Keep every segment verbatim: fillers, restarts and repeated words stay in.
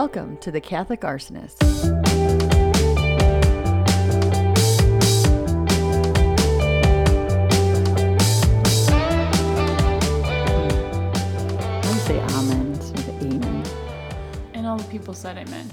Welcome to the Catholic Arsonist. I say amen instead of amen. And all the people said amen.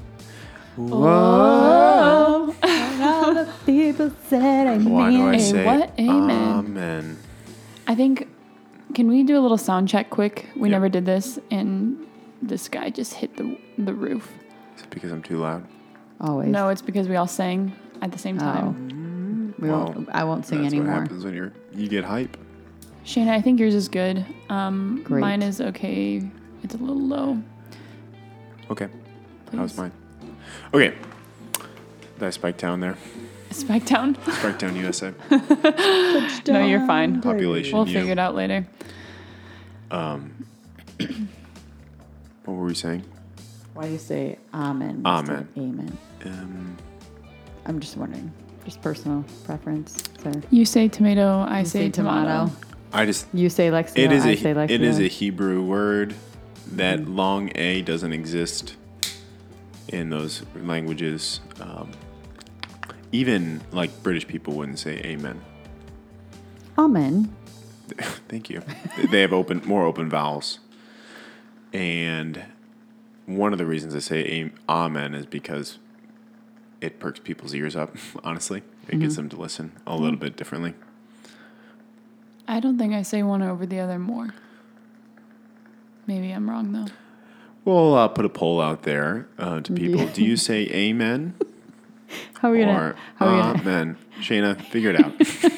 Whoa! All the people said amen. Why do I Hey, say what? Amen. Amen? I think, can we do a little sound check quick? We Yep. never did this, and this guy just hit the the roof. Is it because I'm too loud? Always. No, it's because we all sang at the same time. We Well, won't, I won't sing That's anymore. what happens when you're you get hype. Shayna, I think yours is good. Um, Great. Mine is okay. It's a little low. Okay. Please. How's mine? Okay. Did I spike down there? Spike down. Spike down U S A. No, you're fine. Population. We'll you. figure it out later. Um. What were we saying? Why do you say amen? Amen. instead of Amen. Um. I'm just wondering. Just personal preference. So You say tomato, I you say, tomato. I just. You say Lexio. It is I a. say Lexio. It is a Hebrew word. That Mm-hmm. long A doesn't exist in those languages. Um, even like British people wouldn't say amen. Amen. Thank you. They have open, more open vowels. And one of the reasons I say am- amen is because it perks people's ears up, honestly. It gets them to listen a little bit differently. I don't think I say one over the other more. Maybe I'm wrong, though. We'll uh, put a poll out there uh, to people. Do you say amen How are we gonna? or How are we gonna? amen? Shayna, figure it out.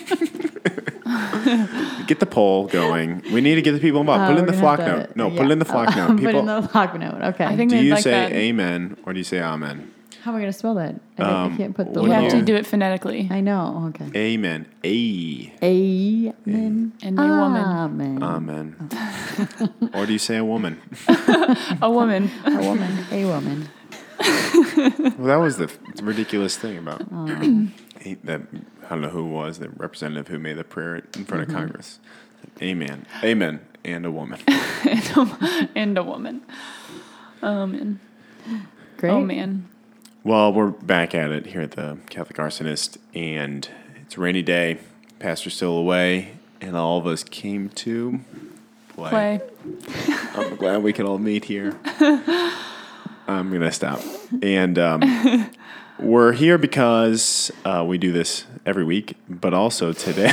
Get the poll going. We need to get the people involved. Uh, put it in we're the gonna flock have to- note. No, yeah. put it in the flock note. Put People, in the flock note. Okay. I think do they'd you like say that. amen or do you say amen? How am I gonna spell that? I, Um, I can't put the. what You do have little- to do it phonetically. I know. Okay. Amen. A. Amen. And a woman. Amen. Amen. Or do you say a woman? A woman. A woman. A woman. Well, that was the ridiculous thing about Oh. he- that. I don't know who it was, the representative who made the prayer in front of Congress. Amen. Amen. And a woman. And a woman. Oh, man. Great. Oh, man. Well, we're back at it here at the Catholic Arsonist, and it's a rainy day. Pastor's still away, and all of us came to play. Play. I'm glad we can all meet here. I'm going to stop. And um, we're here because uh, we do this every week, but also today.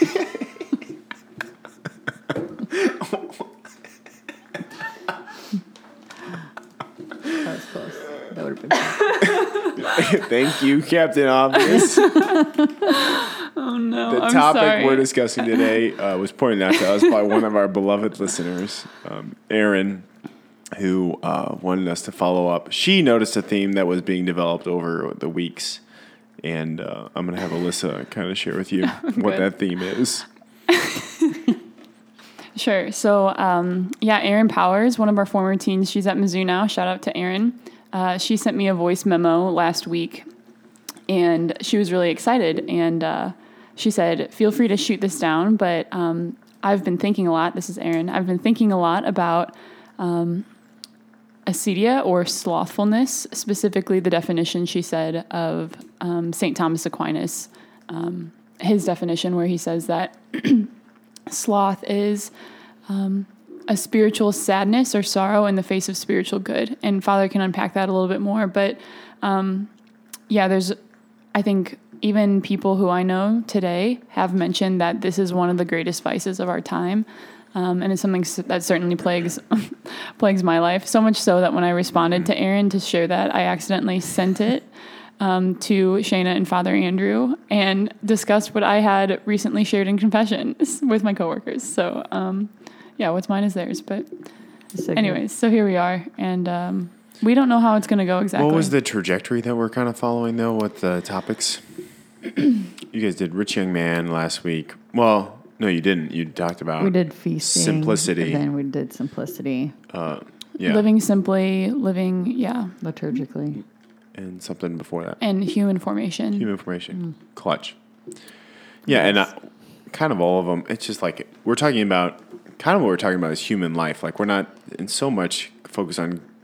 That was close. That would have been. Thank you, Captain Obvious. Oh, no. The I'm topic sorry. we're discussing today uh, was pointed out to us by one of our beloved listeners, um, Aaron, who uh, wanted us to follow up. She noticed a theme that was being developed over the weeks, and uh, I'm going to have Alyssa kind of share with you what Good. that theme is. Sure. So, um, yeah, Erin Powers, one of our former teens, she's at Mizzou now. Shout out to Erin. Uh, she sent me a voice memo last week, and she was really excited. And uh, she said, feel free to shoot this down, but um, I've been thinking a lot. This is Erin. I've been thinking a lot about um, acedia or slothfulness, specifically the definition, she said, of um, Saint Thomas Aquinas, um, his definition where he says that sloth is um, a spiritual sadness or sorrow in the face of spiritual good. And Father can unpack that a little bit more. But um, yeah, there's, I think, even people who I know today have mentioned that this is one of the greatest vices of our time. Um, and it's something that certainly plagues plagues my life. So much so that when I responded to Aaron to share that, I accidentally sent it Um, to Shayna and Father Andrew and discussed what I had recently shared in confession with my coworkers. So, um, yeah, what's mine is theirs. But So anyways, so here we are. And um, we don't know how it's going to go exactly. What was the trajectory that we're kind of following, though, with the topics? You guys did Rich Young Man last week. Well, no, you didn't. You talked about we did feasting. simplicity. And then we did simplicity Uh, yeah. Living simply, living, yeah, liturgically. And something before that. and human formation. Human information. Clutch. Yeah, and I, kind of all of them. It's just like we're talking about, kind of what we're talking about is human life. Like we're not in so much focused on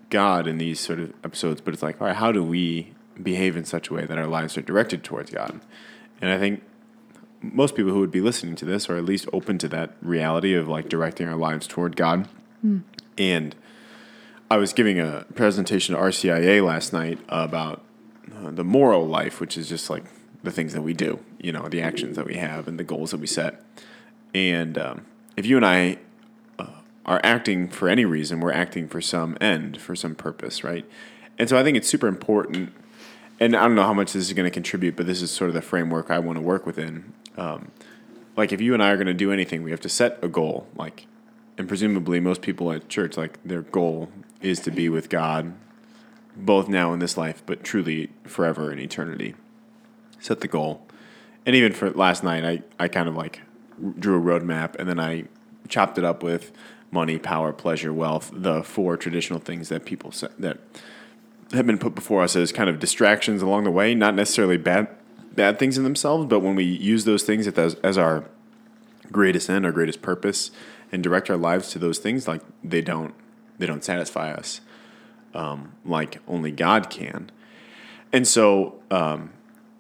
God in these sort of episodes, but it's like, all right, how do we behave in such a way that our lives are directed towards God? And I think most people who would be listening to this are at least open to that reality of like directing our lives toward God. Mm. And I was giving a presentation to R C I A last night about uh, the moral life, which is just like the things that we do, you know, the actions that we have and the goals that we set. And um, if you and I uh, are acting for any reason, we're acting for some end, for some purpose, right? And so I think it's super important. And I don't know how much this is going to contribute, but this is sort of the framework I want to work within. Um, like if you and I are going to do anything, we have to set a goal. Like, and presumably most people at church, like their goal is to be with God, both now in this life, but truly forever in eternity. Set the goal. And even for last night, I, I kind of like drew a roadmap, and then I chopped it up with money, power, pleasure, wealth, the four traditional things that people say, that have been put before us as kind of distractions along the way, not necessarily bad bad things in themselves, but when we use those things as, as our greatest end, our greatest purpose, and direct our lives to those things, like they don't they don't satisfy us um, like only God can. And so um,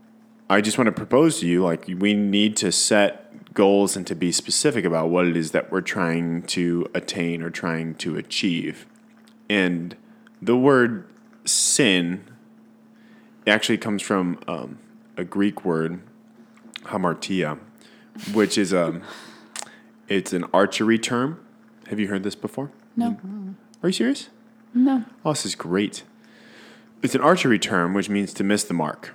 I just want to propose to you, like we need to set goals and to be specific about what it is that we're trying to attain or trying to achieve. And the word sin actually comes from um, a Greek word, hamartia, which is um, it's an archery term. Have you heard this before? No. Are you serious? No. Oh, this is great. It's an archery term, which means to miss the mark.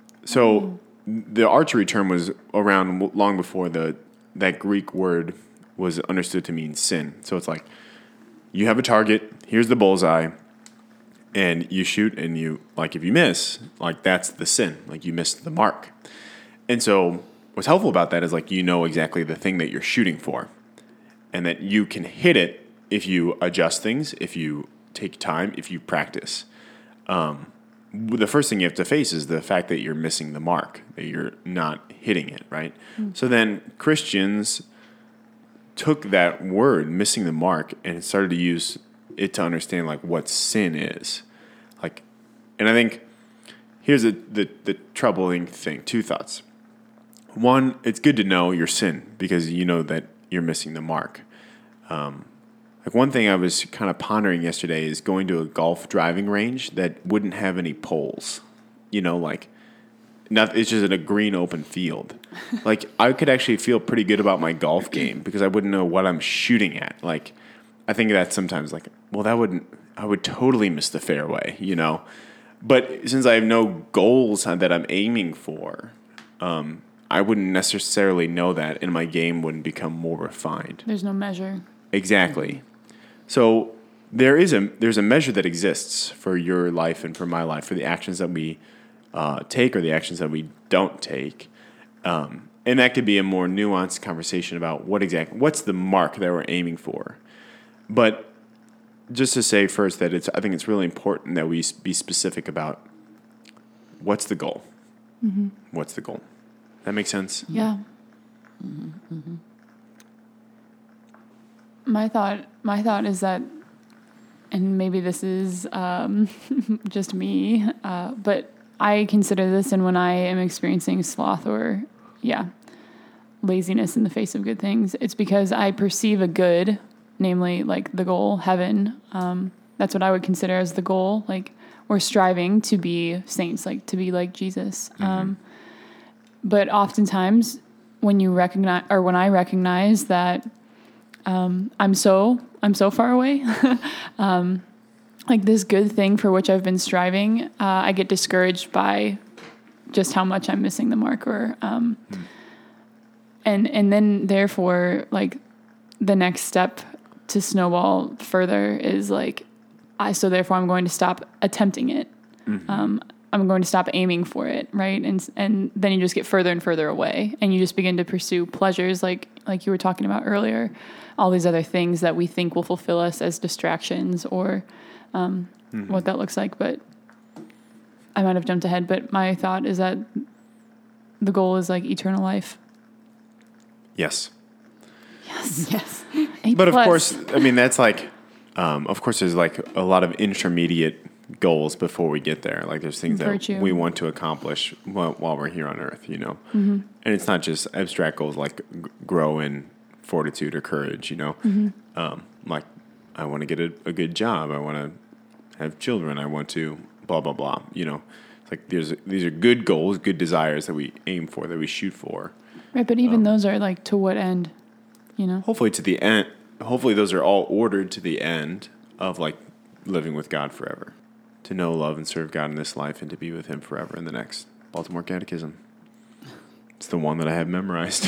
So the archery term was around long before the that Greek word was understood to mean sin. So it's like you have a target, here's the bullseye, and you shoot, and you, like, if you miss, like, that's the sin. Like, you missed the mark. And so what's helpful about that is, like, you know exactly the thing that you're shooting for, and that you can hit it if you adjust things, if you take time, if you practice. Um, the first thing you have to face is the fact that you're missing the mark, that you're not hitting it, right? Mm. So then Christians took that word, missing the mark, and started to use it to understand like what sin is. Like, and I think here's a, the, the troubling thing. Two thoughts. One, it's good to know your sin because you know that you're missing the mark. Um, like one thing I was kind of pondering yesterday is going to a golf driving range that wouldn't have any poles. You know, like not, it's just in a green open field. Like I could actually feel pretty good about my golf game because I wouldn't know what I'm shooting at. Like I think that's sometimes like, well, that wouldn't, I would totally miss the fairway, you know? But since I have no goals that I'm aiming for, um, I wouldn't necessarily know that, and my game wouldn't become more refined. There's no measure. Exactly. So there is a there's a measure that exists for your life and for my life, for the actions that we uh, take or the actions that we don't take. Um, and that could be a more nuanced conversation about what exactly, what's the mark that we're aiming for. But just to say first that it's, I think it's really important that we be specific about what's the goal. Mm-hmm. What's the goal? That makes sense? Yeah. Mm-hmm. Mm-hmm. My thought, my thought is that, and maybe this is um, just me, uh, but I consider this, and when I am experiencing sloth or, yeah, laziness in the face of good things, it's because I perceive a good, namely like the goal, heaven. Um, that's what I would consider as the goal. Like we're striving to be saints, like to be like Jesus. Mm-hmm. Um, but oftentimes when you recognize, or when I recognize that um, I'm so, I'm so far away, um, like this good thing for which I've been striving, uh, I get discouraged by just how much I'm missing the mark, or, um, mm. and, and then therefore like the next step to snowball further is like, I, so therefore I'm going to stop attempting it. Mm-hmm. Um, I'm going to stop aiming for it. Right. And, and then you just get further and further away, and you just begin to pursue pleasures like, like you were talking about earlier, all these other things that we think will fulfill us as distractions, or, um, mm-hmm. what that looks like. But I might have jumped ahead, but my thought is that the goal is like eternal life. Yes. Yes. Yes. A but plus. of course, I mean, that's like, um, of course, there's like a lot of intermediate goals before we get there. Like there's things Virtue. that we want to accomplish while, while we're here on earth, you know? Mm-hmm. And it's not just abstract goals like g- grow in fortitude or courage, you know? Mm-hmm. Um, like I want to get a, a good job. I want to have children. I want to blah, blah, blah, you know? It's like there's, these are good goals, good desires that we aim for, that we shoot for. Right, but even Um, those are like to what end, you know? Hopefully to the end, hopefully those are all ordered to the end of like living with God forever. To know, love, and serve God in this life and to be with him forever in the next. Baltimore Catechism. It's the one that I have memorized.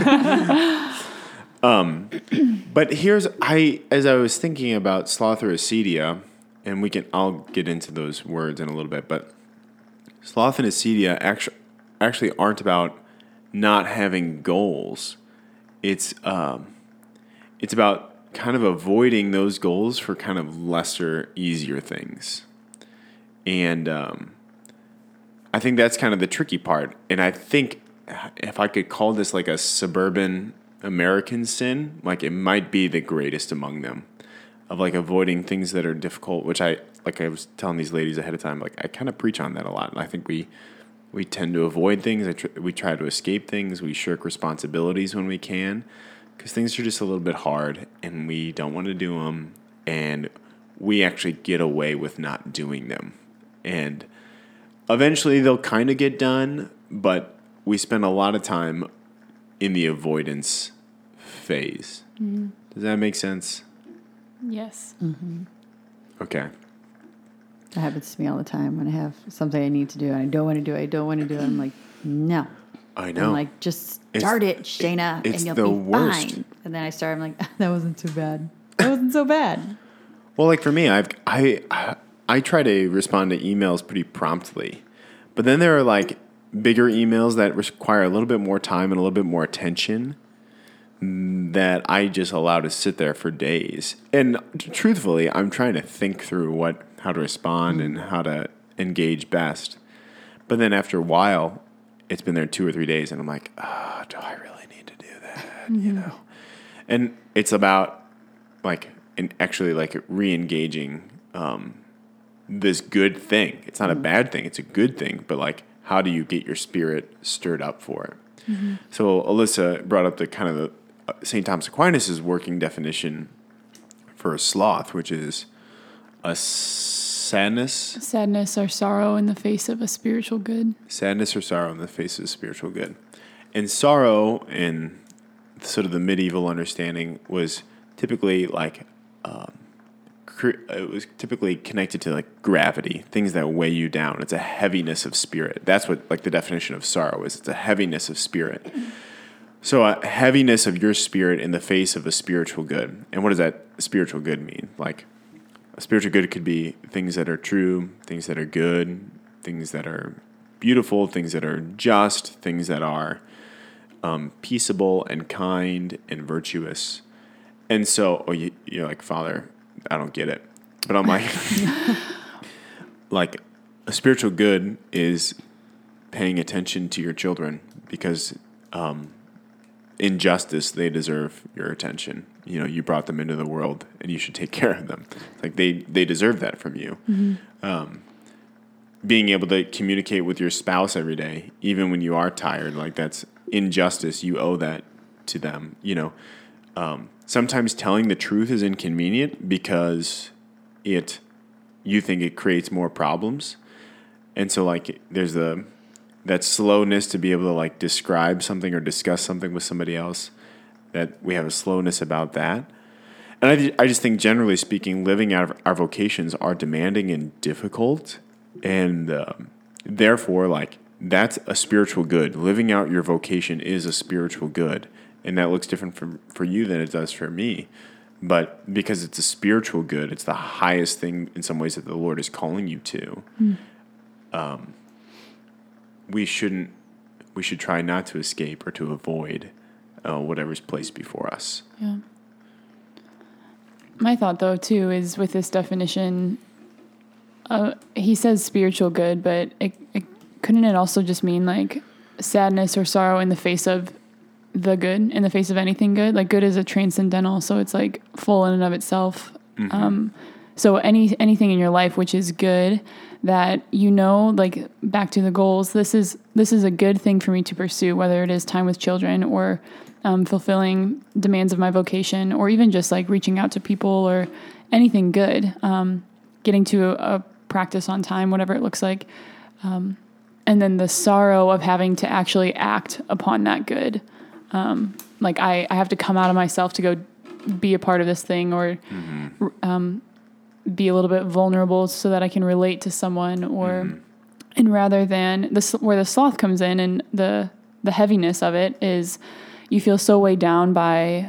um, but here's, I as I was thinking about sloth or acedia, and we can, I'll get into those words in a little bit, but sloth and acedia actually, actually aren't about not having goals. It's, um, it's about kind of avoiding those goals for kind of lesser, easier things. And um, I think that's kind of the tricky part. And I think if I could call this like a suburban American sin, like it might be the greatest among them, of like avoiding things that are difficult, which I, like I was telling these ladies ahead of time, like I kind of preach on that a lot. And I think we we tend to avoid things. I tr- we try to escape things. We shirk responsibilities when we can because things are just a little bit hard and we don't want to do them. And we actually get away with not doing them. And eventually they'll kind of get done, but we spend a lot of time in the avoidance phase. Mm-hmm. Does that make sense? Yes. Mm-hmm. Okay. That happens to me all the time when I have something I need to do and I don't want to do it. I don't want to do it. I'm like, no. I know. I'm like, just start It's- it, Shayna, it's and you'll the be worst. fine. And then I start. I'm like, that wasn't too bad. That wasn't so bad. Well, like for me, I've I I try to respond to emails pretty promptly, but then there are like bigger emails that require a little bit more time and a little bit more attention that I just allow to sit there for days. And truthfully, I'm trying to think through what how to respond and how to engage best. But then after a while, it's been there two or three days, and I'm like, oh, do I really need to do that? Mm-hmm. You know, and it's about like. And actually, like re-engaging um, this good thing. It's not a bad thing; it's a good thing. But like, how do you get your spirit stirred up for it? Mm-hmm. So Alyssa brought up the kind of the uh, Saint Thomas Aquinas' working definition for a sloth, which is a sadness, Sadness or sorrow in the face of a spiritual good. sadness or sorrow in the face of spiritual good. And sorrow, in sort of the medieval understanding, was typically like. Um, it was typically connected to like gravity, things that weigh you down. It's a heaviness of spirit. That's what like the definition of sorrow is. It's a heaviness of spirit. So a heaviness of your spirit in the face of a spiritual good. And what does that spiritual good mean? Like a spiritual good could be things that are true, things that are good, things that are beautiful, things that are just, things that are um, peaceable and kind and virtuous. And so, oh, you, you're like, Father, I don't get it. But I'm like, like a spiritual good is paying attention to your children because um, in justice, they deserve your attention. You know, you brought them into the world and you should take care of them. Like they, they deserve that from you. Mm-hmm. Um, being able to communicate with your spouse every day, even when you are tired, like that's injustice. You owe that to them, you know. Um, sometimes telling the truth is inconvenient because it, you think it creates more problems. And so like there's the, that slowness to be able to like describe something or discuss something with somebody else, that we have a slowness about that. And I, I just think generally speaking, living out of our vocations are demanding and difficult. And um, therefore like that's a spiritual good. Living out your vocation is a spiritual good. And that looks different for, for you than it does for me. But because it's a spiritual good, it's the highest thing in some ways that the Lord is calling you to. Mm. Um, we shouldn't, we should try not to escape or to avoid uh, whatever's placed before us. Yeah. My thought, though, too, is with this definition, uh, he says spiritual good, but it, it, couldn't it also just mean like sadness or sorrow in the face of the good, in the face of anything good? Like good is a transcendental, so it's like full in and of itself. Mm-hmm. Um, so any anything in your life which is good, that you know, like back to the goals, this is this is a good thing for me to pursue, whether it is time with children or um, fulfilling demands of my vocation, or even just like reaching out to people or anything good, um, getting to a, a practice on time, whatever it looks like. Um, and then the sorrow of having to actually act upon that good. Um, like I, I have to come out of myself to go be a part of this thing, or mm-hmm. um, be a little bit vulnerable so that I can relate to someone, or, mm-hmm. and rather than this, where the sloth comes in and the, the heaviness of it is you feel so weighed down by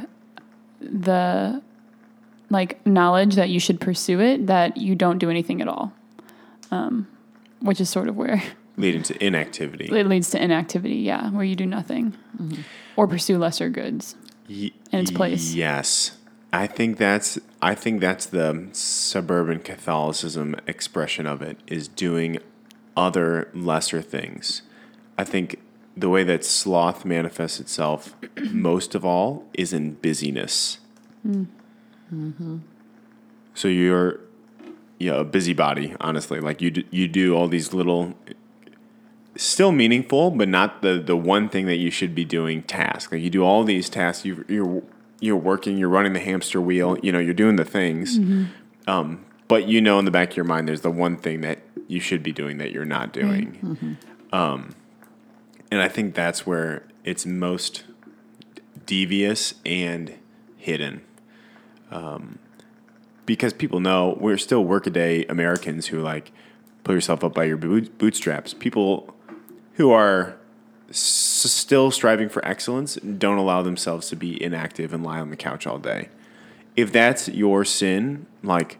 the like knowledge that you should pursue it, that you don't do anything at all. Um, which is sort of where leading to inactivity. It leads to inactivity. Yeah. Where you do nothing, mm-hmm. or pursue lesser goods y- in its place. Yes. I think that's, I think that's the suburban Catholicism expression of it, is doing other lesser things. I think the way that sloth manifests itself most of all is in busyness. Mm. Mm-hmm. So you're, yeah, a busybody, honestly. Like you, do, you do all these little, still meaningful, but not the, the one thing that you should be doing task. Like you do all these tasks. You, you're you're working. You're running the hamster wheel. You know, you're doing the things. Mm-hmm. Um, but you know, in the back of your mind, there's the one thing that you should be doing that you're not doing. Mm-hmm. Um, and I think that's where it's most devious and hidden. Um, because people know we're still workaday Americans who like pull yourself up by your boot, bootstraps. People who are s- still striving for excellence don't allow themselves to be inactive and lie on the couch all day. If that's your sin, like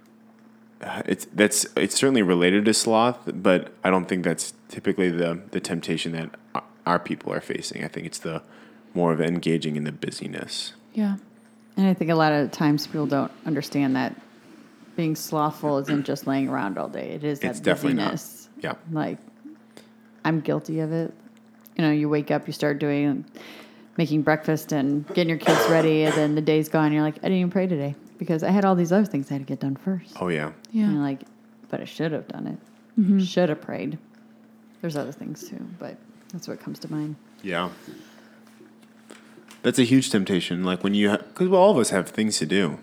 it's that's it's certainly related to sloth, but I don't think that's typically the the temptation that our people are facing. I think it's the more of engaging in the busyness. Yeah. And I think a lot of times people don't understand that being slothful isn't just laying around all day. It is that it's definitely busyness. Not. Yeah. Like, I'm guilty of it. You know, you wake up, you start doing, making breakfast and getting your kids ready, and then the day's gone. And you're like, I didn't even pray today because I had all these other things I had to get done first. Oh, yeah. Yeah. And you're like, but I should have done it. Mm-hmm. Should have prayed. There's other things too, but that's what comes to mind. Yeah. That's a huge temptation. Like when you, because ha- all of us have things to do.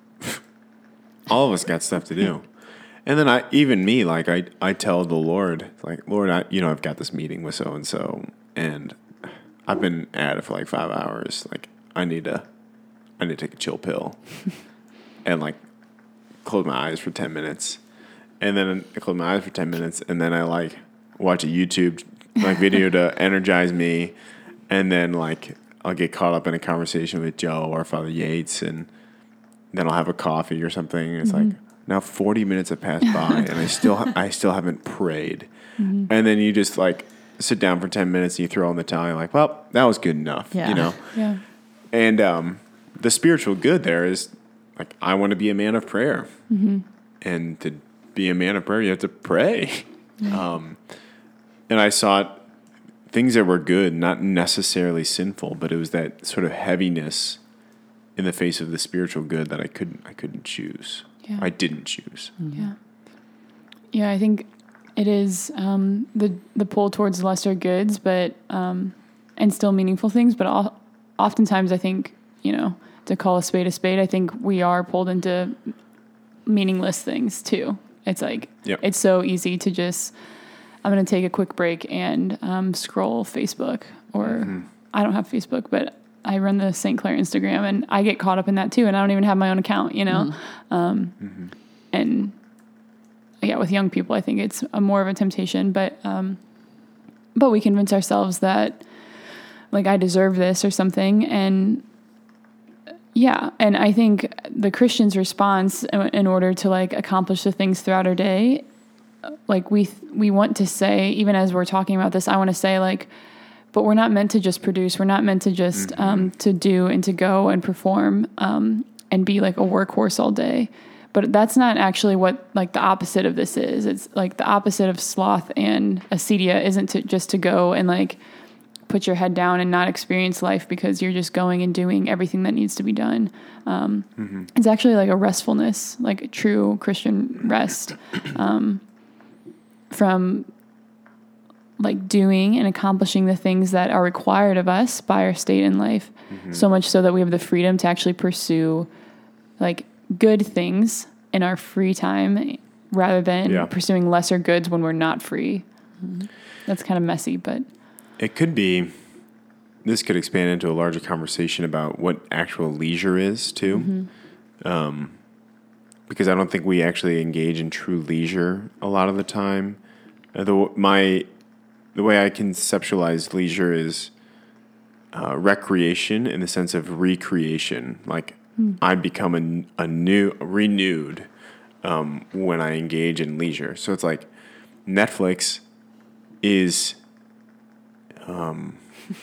All of us got stuff to do. And then I, even me, like I, I tell the Lord, like, Lord, I, you know, I've got this meeting with so-and-so and I've been at it for like five hours. Like I need to, I need to take a chill pill and like close my eyes for ten minutes. And then I close my eyes for ten minutes. And then I like watch a YouTube like video to energize me. And then like, I'll get caught up in a conversation with Joe or Father Yates, and then I'll have a coffee or something. It's mm-hmm. like now forty minutes have passed by, and I still ha- I still haven't prayed. Mm-hmm. And then you just like sit down for ten minutes and you throw in the towel. You're like, well, that was good enough, yeah. you know. Yeah. And um, the spiritual good there is like I want to be a man of prayer, mm-hmm. and to be a man of prayer, you have to pray. Mm-hmm. Um, and I sought things that were good, not necessarily sinful, but it was that sort of heaviness in the face of the spiritual good that I couldn't I couldn't choose. Yeah. I didn't choose. Mm-hmm. Yeah. Yeah, I think it is um, the the pull towards lesser goods, but um, and still meaningful things. But all, oftentimes, I think, you know, to call a spade a spade, I think we are pulled into meaningless things too. It's like yep. It's so easy to just, I'm going to take a quick break and um, scroll Facebook, or mm-hmm. I don't have Facebook, but I run the Saint Clair Instagram, and I get caught up in that too. And I don't even have my own account, you know? Mm-hmm. Um, mm-hmm. And yeah, with young people, I think it's a more of a temptation, but, um, but we convince ourselves that like I deserve this or something. And yeah. And I think the Christian's response in order to like accomplish the things throughout our day, like we, we want to say, even as we're talking about this, I want to say like, but we're not meant to just produce. We're not meant to just, mm-hmm. um, to do and to go and perform, um, and be like a workhorse all day. But that's not actually what like the opposite of this is. It's like the opposite of sloth and acedia isn't to just to go and like put your head down and not experience life because you're just going and doing everything that needs to be done. Um, mm-hmm. It's actually like a restfulness, like a true Christian rest um, from like doing and accomplishing the things that are required of us by our state in life. Mm-hmm. So much so that we have the freedom to actually pursue like good things in our free time rather than yeah. pursuing lesser goods when we're not free. Mm-hmm. That's kind of messy, but it could be, this could expand into a larger conversation about what actual leisure is too. Mm-hmm. Um, because I don't think we actually engage in true leisure a lot of the time. Uh, the, my, the way I conceptualize leisure is uh, recreation in the sense of recreation. Like mm. I become a, a new, renewed um, when I engage in leisure. So it's like Netflix is um,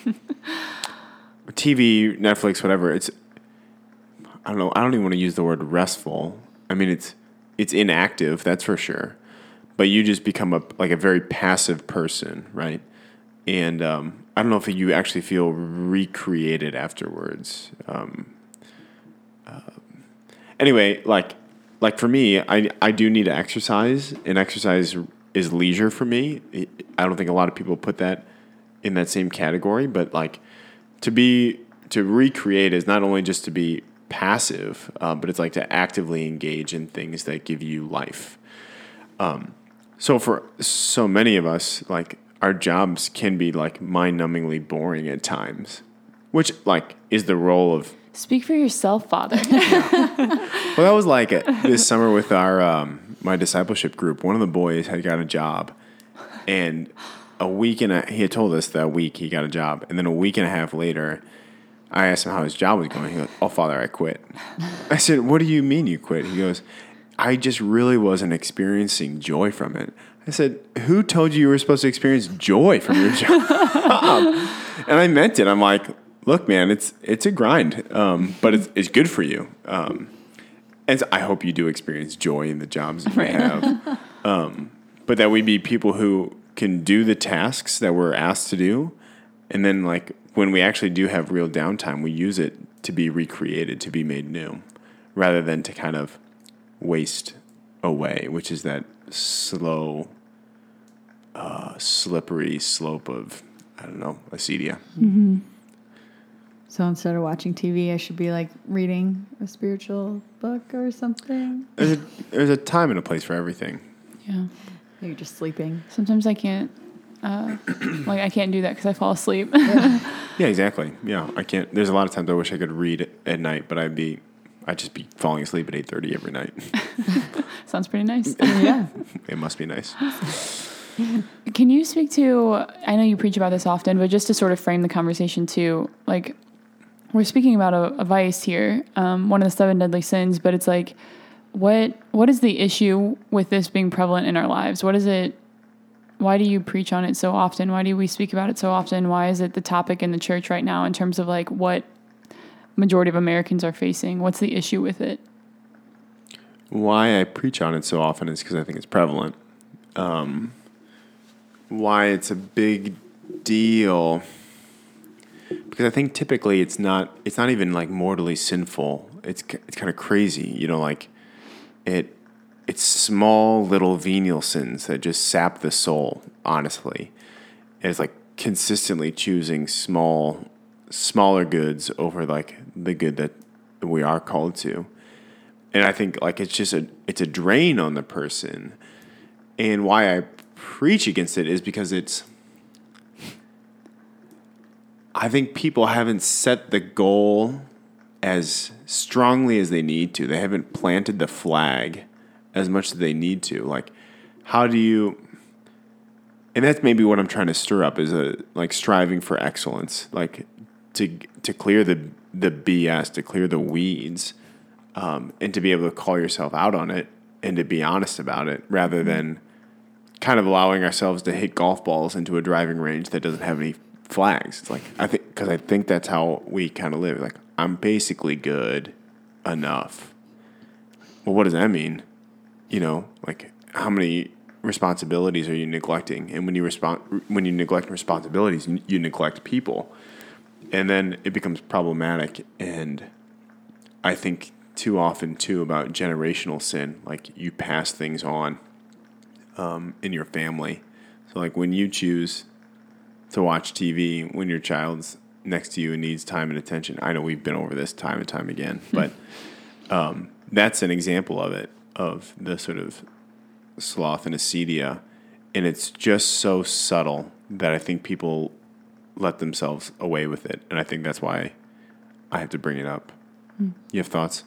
T V, Netflix, whatever. It's, I don't know. I don't even want to use the word restful. I mean, it's, it's inactive. That's for sure. But you just become a, like a very passive person. Right. And, um, I don't know if you actually feel recreated afterwards. Um, uh, anyway, like, like for me, I, I do need to exercise, and exercise is leisure for me. I don't think a lot of people put that in that same category, but like to be, to recreate is not only just to be passive, uh, but it's like to actively engage in things that give you life. Um, so for so many of us, like our jobs can be like mind-numbingly boring at times, which like is the role of. Speak for yourself, Father. Well, that was like a, this summer with our um, my discipleship group. One of the boys had got a job, and a week and a, he had told us that week he got a job, and then a week and a half later, I asked him how his job was going. He goes, "Oh, Father, I quit." I said, "What do you mean you quit?" He goes, "I just really wasn't experiencing joy from it." I said, "Who told you you were supposed to experience joy from your job?" And I meant it. I'm like, "Look, man, it's it's a grind, um, but it's it's good for you." Um, and so I hope you do experience joy in the jobs that you right. have, um, but that we be people who can do the tasks that we're asked to do, and then like when we actually do have real downtime, we use it to be recreated, to be made new, rather than to kind of waste away, which is that slow, uh, slippery slope of, I don't know, acedia. Mm-hmm. So instead of watching T V, I should be like reading a spiritual book or something. There's a, there's a time and a place for everything. Yeah. You're just sleeping. Sometimes I can't, uh, like I can't do that because I fall asleep. Yeah. Yeah, exactly. Yeah, I can't. There's a lot of times I wish I could read at night, but I'd be, I'd just be falling asleep at eight thirty every night. Sounds pretty nice. Yeah. It must be nice. Can you speak to, I know you preach about this often, but just to sort of frame the conversation too, like we're speaking about a, a vice here, um, one of the seven deadly sins, but it's like, what what is the issue with this being prevalent in our lives? What is it? Why do you preach on it so often? Why do we speak about it so often? Why is it the topic in the church right now in terms of like what majority of Americans are facing? What's the issue with it? Why I preach on it so often is because I think it's prevalent. Um, why it's a big deal, because I think typically it's not it's not even like mortally sinful. It's it's kind of crazy, you know, like it it's small little venial sins that just sap the soul, honestly. And it's like consistently choosing small smaller goods over like the good that we are called to. And I think like it's just a it's a drain on the person. And why I preach against it is because it's I think people haven't set the goal as strongly as they need to. They haven't planted the flag as much as they need to. Like, how do you... And that's maybe what I'm trying to stir up is a like striving for excellence, like to to clear the the B S, to clear the weeds, um, and to be able to call yourself out on it and to be honest about it, rather than kind of allowing ourselves to hit golf balls into a driving range that doesn't have any flags. It's like I think because I think that's how we kind of live. Like I'm basically good enough. Well, what does that mean? You know, like how many responsibilities are you neglecting? And when you respond, when you neglect responsibilities, you neglect people, and then it becomes problematic. And I think too often too about generational sin, like you pass things on um, in your family. So like when you choose to watch T V when your child's next to you and needs time and attention. I know we've been over this time and time again, but um, that's an example of it, of the sort of sloth and acedia. And it's just so subtle that I think people let themselves away with it. And I think that's why I have to bring it up. Mm. You have thoughts?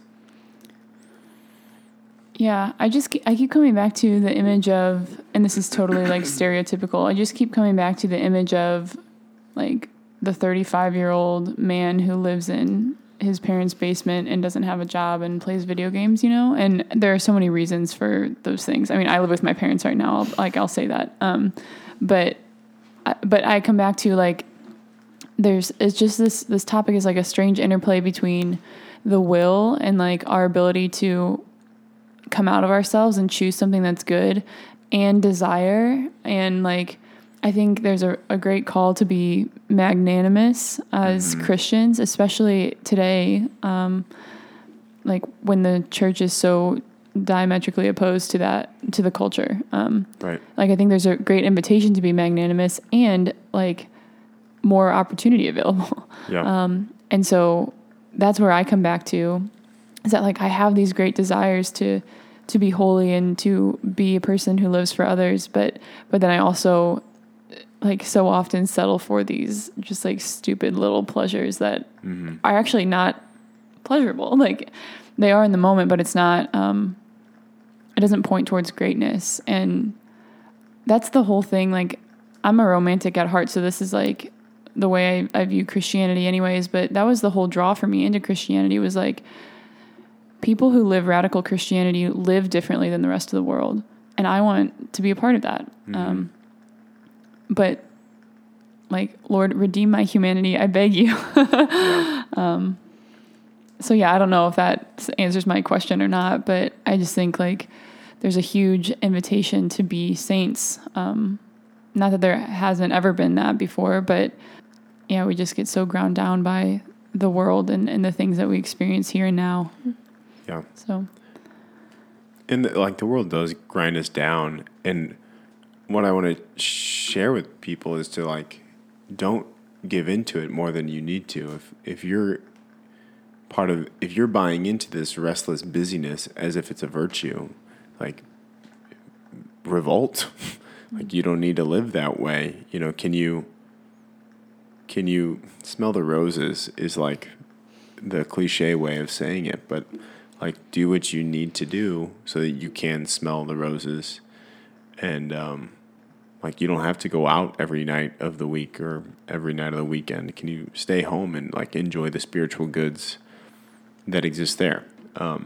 Yeah, I just I keep coming back to the image of, and this is totally like stereotypical. I just keep coming back to the image of like the thirty-five-year-old man who lives in his parents' basement and doesn't have a job and plays video games, you know? And there are so many reasons for those things. I mean, I live with my parents right now. I'll, like I'll say that. Um, but but I come back to like there's it's just this this topic is like a strange interplay between the will and like our ability to come out of ourselves and choose something that's good, and desire. And like I think there's a, a great call to be magnanimous as mm-hmm. Christians, especially today, um, like when the church is so diametrically opposed to that, to the culture. Um, right. Like I think there's a great invitation to be magnanimous and like more opportunity available. Yeah. Um, and so that's where I come back to, is that like I have these great desires to to be holy and to be a person who lives for others, but but then I also like so often settle for these just like stupid little pleasures that mm-hmm. are actually not pleasurable. Like they are in the moment, but it's not, um, it doesn't point towards greatness. And that's the whole thing. Like I'm a romantic at heart. So this is like the way I, I view Christianity anyways, but that was the whole draw for me into Christianity, was like people who live radical Christianity live differently than the rest of the world. And I want to be a part of that. Mm-hmm. Um, But, like, Lord, redeem my humanity, I beg you. yeah. um, so, yeah, I don't know if that answers my question or not, but I just think, like, there's a huge invitation to be saints. Um, not that there hasn't ever been that before, but, yeah, we just get so ground down by the world and, and the things that we experience here and now. Yeah. So. And, the, like, the world does grind us down, and what I want to share with people is to like, don't give into it more than you need to. If if you're part of, if you're buying into this restless busyness as if it's a virtue, like revolt. Like you don't need to live that way. You know, can you can you smell the roses is like the cliche way of saying it, but like do what you need to do so that you can smell the roses. And um, like you don't have to go out every night of the week or every night of the weekend. Can you stay home and like enjoy the spiritual goods that exist there? Um,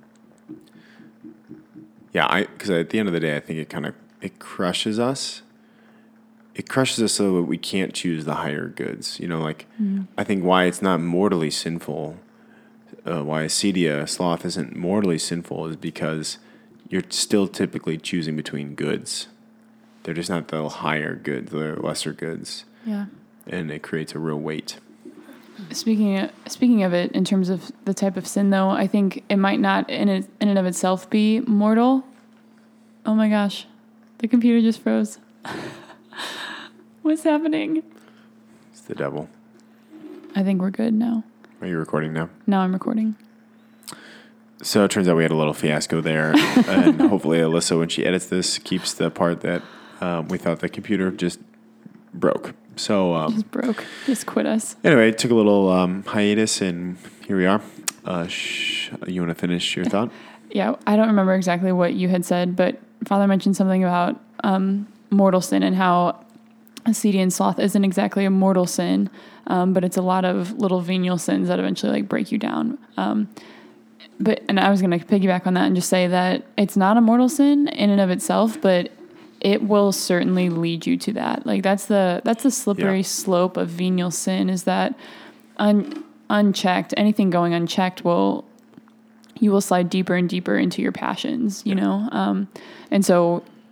yeah, I because at the end of the day, I think it kind of it crushes us. It crushes us so that we can't choose the higher goods. You know, like mm-hmm. I think why it's not mortally sinful, uh, why acedia, sloth isn't mortally sinful, is because you're still typically choosing between goods. They're just not the higher goods, they're lesser goods. Yeah. And it creates a real weight. Speaking of, speaking of it, in terms of the type of sin, though, I think it might not in, it, in and of itself be mortal. Oh my gosh. The computer just froze. What's happening? It's the devil. I think we're good now. Are you recording now? Now I'm recording. So it turns out we had a little fiasco there, and hopefully Alyssa, when she edits this, keeps the part that um, we thought the computer just broke. So um, just broke. Just quit us. Anyway, it took a little um, hiatus, and here we are. Uh, sh- you want to finish your thought? Yeah, I don't remember exactly what you had said, but Father mentioned something about um, mortal sin and how acedia and sloth isn't exactly a mortal sin, um, but it's a lot of little venial sins that eventually like break you down. Um, But, and I was going to piggyback on that and just say that it's not a mortal sin in and of itself, but it will certainly lead you to that. Like that's the, that's the slippery yeah. slope of venial sin, is that un, unchecked, anything going unchecked will, you will slide deeper and deeper into your passions, you yeah. know? Um, and so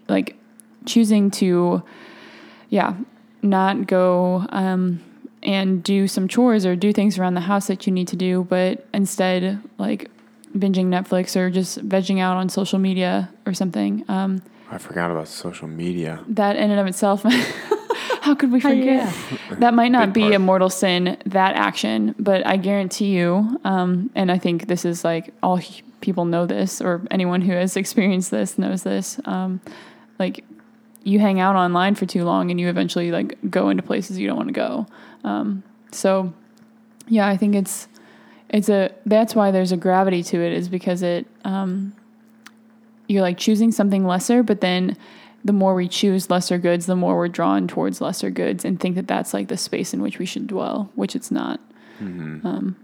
like choosing to, yeah, not go um, and do some chores or do things around the house that you need to do, but instead like binging Netflix or just vegging out on social media or something. Um, I forgot about social media. that in and of itself, how could we forget? yeah. That might not Big be part. a mortal sin, that action, but I guarantee you, um, and I think this is like all he- people know this, or anyone who has experienced this knows this, um, like you hang out online for too long and you eventually like go into places you don't want to go. Um, so yeah, I think it's, it's a, that's why there's a gravity to it, is because it, um, you're like choosing something lesser, but then the more we choose lesser goods, the more we're drawn towards lesser goods and think that that's like the space in which we should dwell, which it's not. Mm-hmm. Um,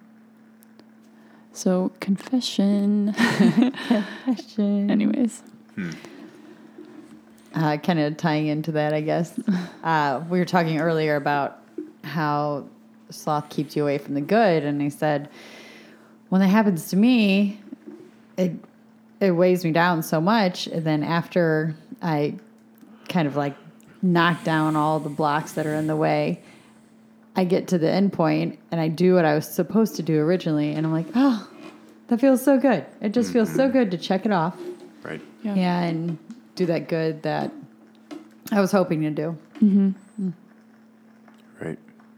so confession. Confession. Anyways. Uh, kind of tying into that, I guess. Uh, we were talking earlier about how sloth keeps you away from the good, and I said, when that happens to me, it it weighs me down so much. And then after I kind of like knock down all the blocks that are in the way, I get to the end point and I do what I was supposed to do originally, and I'm like, oh, that feels so good. It just feels so good to check it off. Right. Yeah. And do that good that I was hoping to do. Mm-hmm. Right.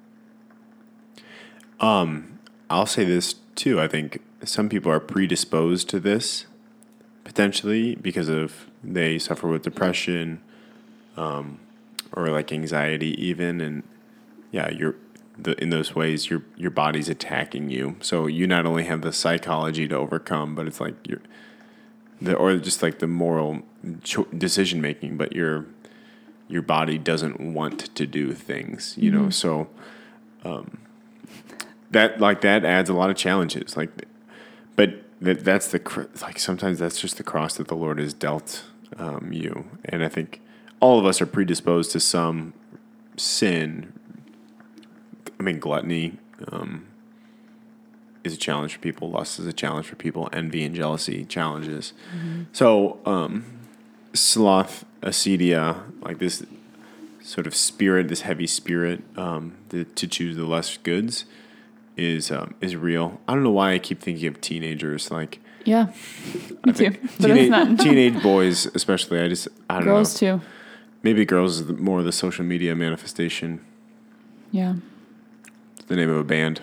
Um, I'll say this too. I think some people are predisposed to this potentially because of they suffer with depression, um, or like anxiety even, and yeah, you're the in those ways your your body's attacking you. So you not only have the psychology to overcome, but it's like you're the or just like the moral cho- decision making, but your your body doesn't want to do things, you know. So um, that like that adds a lot of challenges. Like, but that that's the cr- like sometimes that's just the cross that the Lord has dealt um, you, and I think all of us are predisposed to some sin. I mean, gluttony um, is a challenge for people. Lust is a challenge for people. Envy and jealousy challenges. Mm-hmm. So, um, sloth, acedia, like this sort of spirit, this heavy spirit, um, the, to choose the less goods, is um, is real. I don't know why I keep thinking of teenagers. Like, Yeah, me too. But teenage, it's not. teenage boys, especially. I just I don't Girls know. too. Maybe girls is the, more of the social media manifestation. Yeah. It's the name of a band.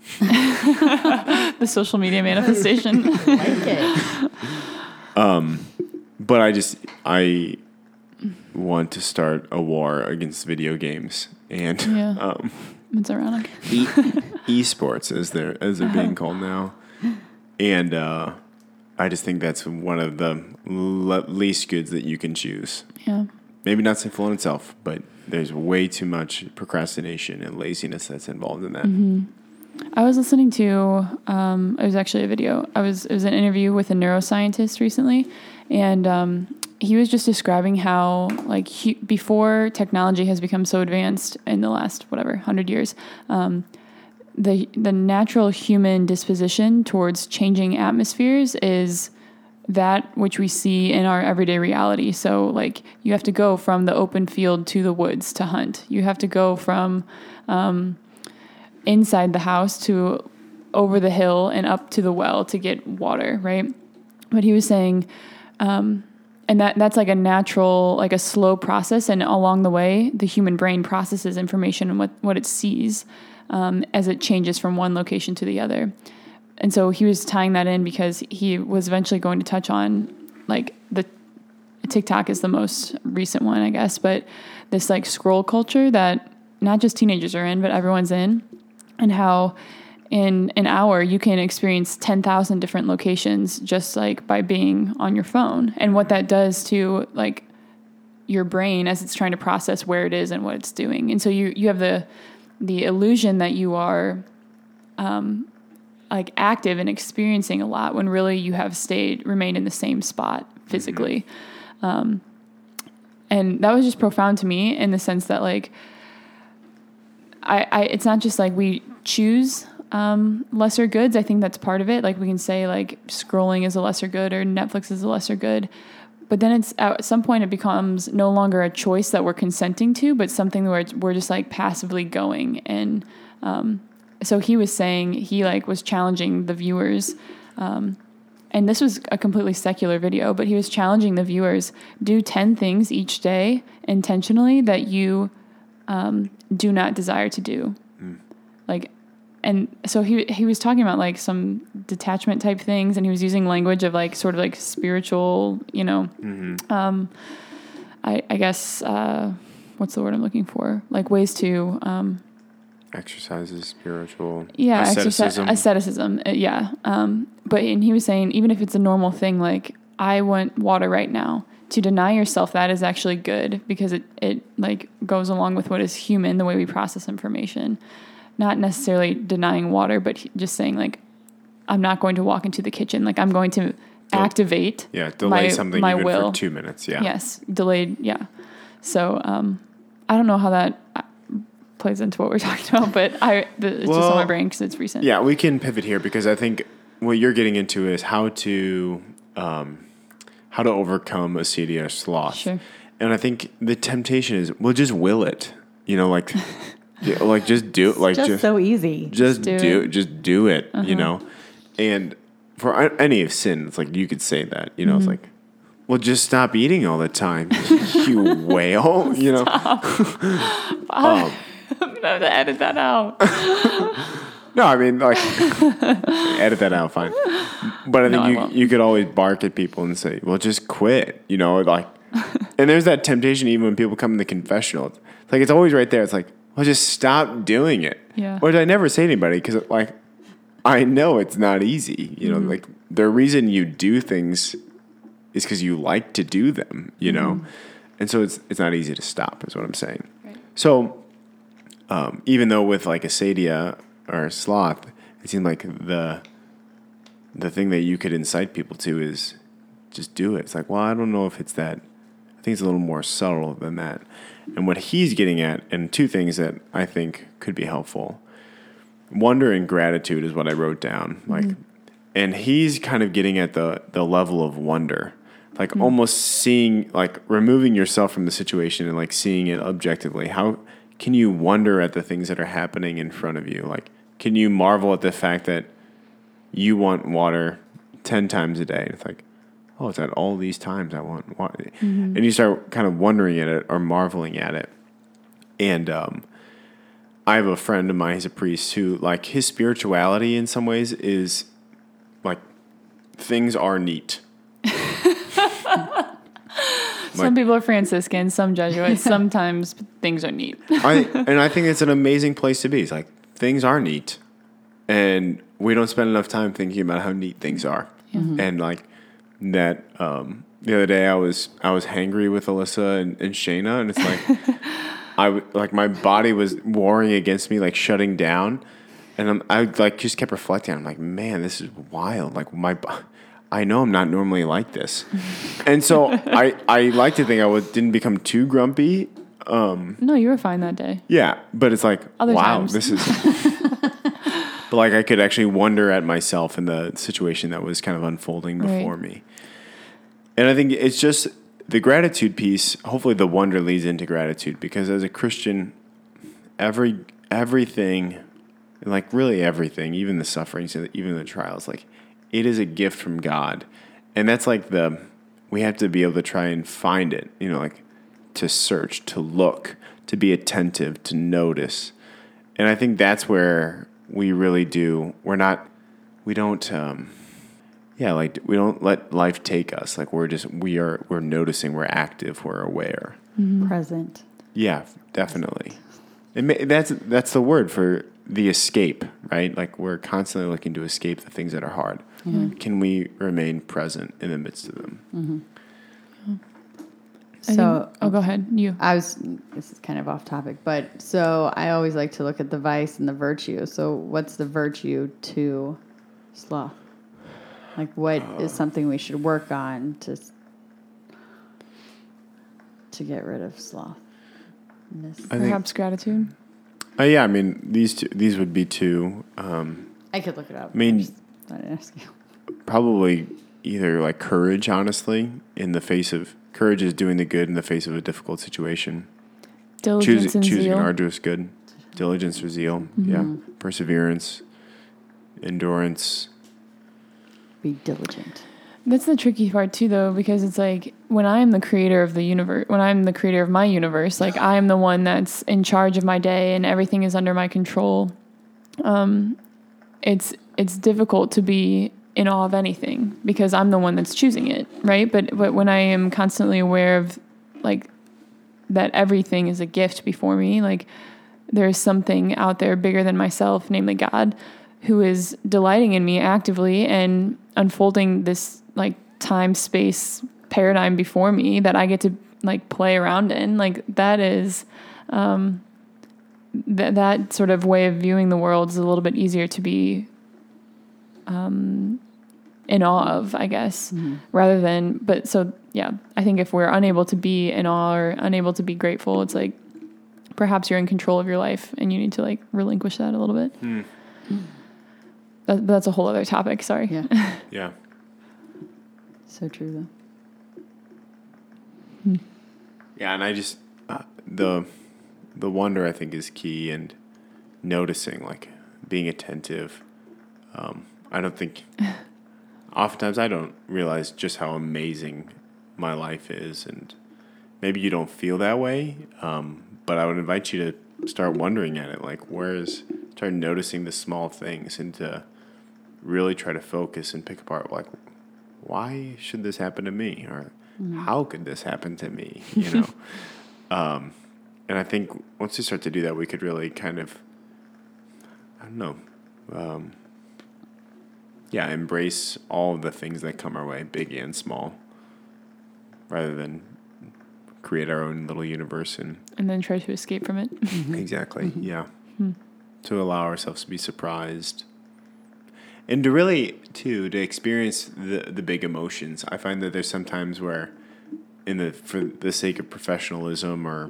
The social media manifestation. Like it. Um, but I just I want to start a war against video games and Yeah. um, It's ironic. e- esports as they're as they're being called now, and uh, I just think that's one of the le- least goods that you can choose. Yeah. Maybe not sinful in itself, but there's way too much procrastination and laziness that's involved in that. Mm-hmm. I was listening to, um, it was actually a video. I was, it was an interview with a neuroscientist recently. And, um, he was just describing how like he, before technology has become so advanced in the last, whatever, hundred years, um, the, the natural human disposition towards changing atmospheres is that which we see in our everyday reality. So like you have to go from the open field to the woods to hunt. You have to go from, um, inside the house to over the hill and up to the well to get water, right? But he was saying, um, and that that's like a natural, like a slow process. And along the way, the human brain processes information and what, what it sees um, as it changes from one location to the other. And so he was tying that in because he was eventually going to touch on like the TikTok is the most recent one, I guess, but this like scroll culture that not just teenagers are in, but everyone's in. And how in an hour you can experience ten thousand different locations just like by being on your phone, and what that does to like your brain as it's trying to process where it is and what it's doing. And so you, you have the, the illusion that you are, um, like active and experiencing a lot when really you have stayed, remained in the same spot physically. Mm-hmm. Um, and that was just profound to me in the sense that like, I, I, it's not just like we choose um, lesser goods. I think that's part of it. Like we can say like scrolling is a lesser good or Netflix is a lesser good, but then it's at some point it becomes no longer a choice that we're consenting to, but something where it's, we're just like passively going. And um, so he was saying he like was challenging the viewers. Um, and this was a completely secular video, but he was challenging the viewers, do ten things each day intentionally that you um, do not desire to do. Mm. Like, and so he he was talking about like some detachment type things, and he was using language of like sort of like spiritual, you know, mm-hmm. um, I, I guess, uh, what's the word I'm looking for? Like ways to... Um, Exercises, spiritual, yeah, asceticism. Exerci- asceticism, uh, yeah. Um, but and he was saying, even if it's a normal thing, like I want water right now, to deny yourself that is actually good because it it like goes along with what is human, the way we process information. Not necessarily denying water, but he, just saying like, I'm not going to walk into the kitchen. Like I'm going to Del- activate. Yeah, delay my, something my even will. for two minutes. Yeah. Yes, delayed. Yeah. So um, I don't know how that plays into what we're talking about, but I the, it's well, just on my brain because it's recent. Yeah, we can pivot here because I think what you're getting into is how to um, how to overcome acedia or sloth. Sure. And I think the temptation is, well, just will it. You know, like, like just do it. Like just, just so easy. Just, just do, do it. Just do it. Uh-huh. You know, and for any of sin, it's like you could say that. You know, Mm-hmm. it's like, well, just stop eating all the time, you whale. You know. um, I'm gonna have to edit that out. No, I mean, like, edit that out, fine. But I think No, you I won't. you could always bark at people and say, well, just quit, you know, like, and there's that temptation even when people come in the confessional. It's like, it's always right there. It's like, well, just stop doing it. Yeah. Which I never say to anybody because, like, I know it's not easy. You know, Mm-hmm. like, the reason you do things is because you like to do them, you know? Mm-hmm. And so it's it's not easy to stop, is what I'm saying. Right. So, um, even though with, like, acedia or sloth, it seemed like the the thing that you could incite people to is just do it. It's like, well, I don't know if it's that. I think it's a little more subtle than that. And what he's getting at, and two things that I think could be helpful. Wonder and gratitude is what I wrote down. Mm-hmm. Like, and he's kind of getting at the the level of wonder, like mm-hmm. almost seeing, like removing yourself from the situation and like seeing it objectively. How can you wonder at the things that are happening in front of you? Like, can you marvel at the fact that you want water ten times a day? And it's like, oh, it's at all these times I want water. Mm-hmm. And you start kind of wondering at it or marveling at it. And um, I have a friend of mine, he's a priest, who, like, his spirituality in some ways is, like, things are neat. Some like, people are Franciscan, some Jesuits. Sometimes things are neat. I and I think it's an amazing place to be. It's like, things are neat, and we don't spend enough time thinking about how neat things are. Mm-hmm. And like that, um, the other day I was I was hangry with Alyssa and, and Shayna, and it's like I w- like my body was warring against me, like shutting down, and I'm, I like just kept reflecting. I'm like, man, this is wild. Like my. I know I'm not normally like this. And so I, I like to think I was, didn't become too grumpy. Um, no, you were fine that day. Yeah, but it's like, Other wow, times. this is... But like I could actually wonder at myself in the situation that was kind of unfolding before right. me. And I think it's just the gratitude piece, hopefully the wonder leads into gratitude, because as a Christian, every everything, like really everything, even the sufferings, even the trials, like it is a gift from God. And that's like the, we have to be able to try and find it, you know, like to search, to look, to be attentive, to notice. And I think that's where we really do, we're not, we don't, um, yeah, like we don't let life take us. Like we're just, we are, we're noticing, we're active, we're aware. Mm-hmm. Present. Yeah, definitely. It may, that's, that's the word for the escape, right? Like we're constantly looking to escape the things that are hard. Mm-hmm. Can we remain present in the midst of them? Mm-hmm. I So, think, oh, go ahead. You. I was, this is kind of off topic, but so I always like to look at the vice and the virtue. So what's the virtue to sloth? Like what uh, is something we should work on to, to get rid of sloth? Perhaps think, gratitude? Uh, yeah, I mean, these two, these would be two. Um, I could look it up. I mean, I just, I didn't ask you. Probably either like courage, honestly, in the face of courage is doing the good in the face of a difficult situation. Diligence Choosing, and choosing zeal. an arduous good. Diligence or zeal. Mm-hmm. Yeah. Perseverance. Endurance. Be diligent. That's the tricky part too, though, because it's like when I'm the creator of the universe, when I'm the creator of my universe, like I'm the one that's in charge of my day and everything is under my control. Um, it's it's difficult to be in awe of anything because I'm the one that's choosing it, right? But but when I am constantly aware of like that everything is a gift before me, like there's something out there bigger than myself, namely God, who is delighting in me actively and unfolding this like time space paradigm before me that I get to like play around in. Like that is um that that sort of way of viewing the world is a little bit easier to be um in awe of, I guess, mm-hmm. rather than but so yeah, I think if we're unable to be in awe or unable to be grateful, it's like perhaps you're in control of your life and you need to like relinquish that a little bit. Mm. That, that's a whole other topic. Sorry. Yeah. Yeah. So true, though. Hmm. Yeah, and I just uh, the the wonder I think is key, and noticing, like being attentive. Um, I don't think. Oftentimes, I don't realize just how amazing my life is, and maybe you don't feel that way. Um, but I would invite you to start wondering at it, like where is start noticing the small things, and to really try to focus and pick apart, like, why should this happen to me? Or mm. how could this happen to me? You know? um, and I think once we start to do that, we could really kind of, I don't know, um, yeah, embrace all of the things that come our way, big and small, rather than create our own little universe. And, and then try to escape from it. Exactly, yeah. Mm. To allow ourselves to be surprised. And to really, too, to experience the the big emotions. I find that there's some times where, in the for the sake of professionalism or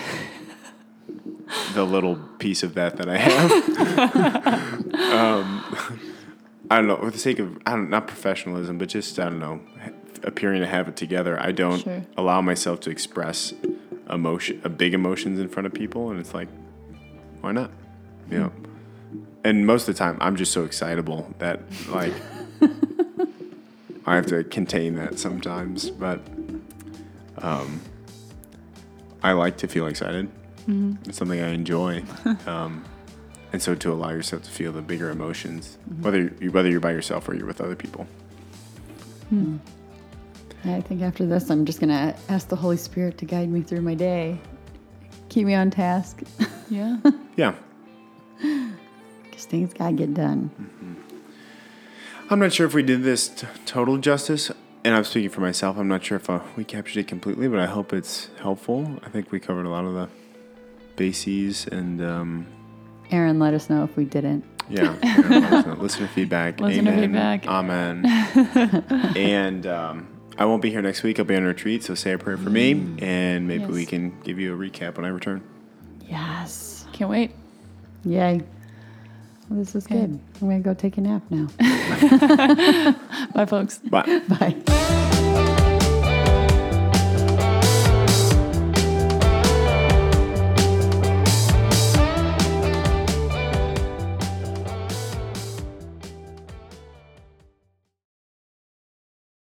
the little piece of that that I have, um, I don't know, for the sake of, I don't not professionalism, but just, I don't know, appearing to have it together, I don't sure. allow myself to express emotion, uh, big emotions in front of people, and it's like, why not? You know. And most of the time, I'm just so excitable that, like, I have to contain that sometimes. But um, I like to feel excited. Mm-hmm. It's something I enjoy. Um, and so to allow yourself to feel the bigger emotions, mm-hmm. whether you, whether you're by yourself or you're with other people. Hmm. Yeah, I think after this, I'm just going to ask the Holy Spirit to guide me through my day. Keep me on task. Yeah. Yeah. Things gotta get done. Mm-hmm. I'm not sure if we did this t- total justice, and I'm speaking for myself. I'm not sure if uh, we captured it completely, but I hope it's helpful. I think we covered a lot of the bases, and um, Aaron, let us know if we didn't. Yeah, Aaron, let us know. Listener feedback. Listener Amen. feedback. Amen. And um, I won't be here next week. I'll be on retreat, so say a prayer for me, and maybe yes. we can give you a recap when I return. Yes. Can't wait. Yay. Well, this is okay. Good. I'm going to go take a nap now. Bye, folks. Bye. Bye.